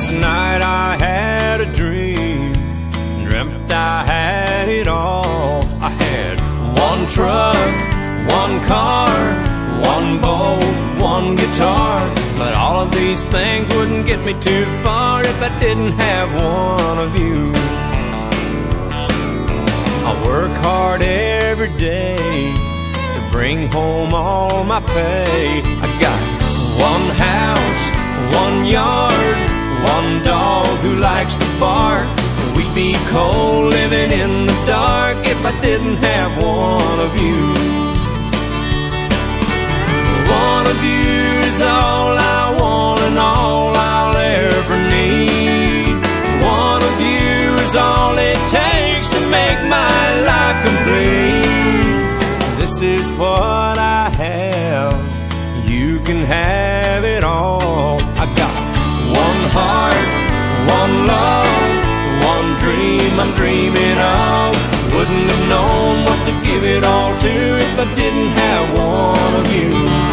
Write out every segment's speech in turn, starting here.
Last night I had a dream, dreamt I had it all. I had one truck, one car, one boat, one guitar, but all of these things wouldn't get me too far if I didn't have one of you. I work hard every day to bring home all my pay. I got one house, one yard, one dog who likes to bark. We'd be cold living in the dark if I didn't have one of you. One of you is all I want and all I'll ever need. One of you is all it takes to make my life complete. This is what I have, you can have it all. I got one heart, one love, one dream I'm dreaming of. Wouldn't have known what to give it all to if I didn't have one of you.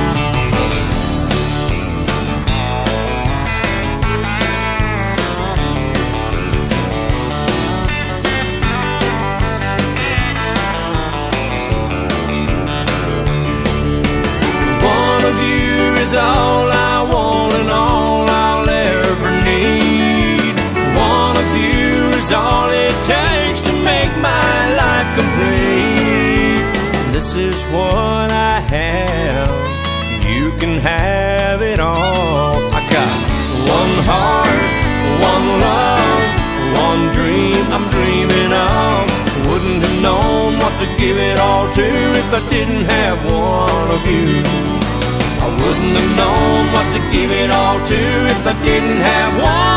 Is all I want and all I'll ever need. One of you is all it takes to make my life complete. This is what I have, you can have it all. I got one heart, one love, one dream I'm dreaming of. Wouldn't have known what to give it all to if I didn't have one of you. I wouldn't have known what to give it all to if I didn't have one.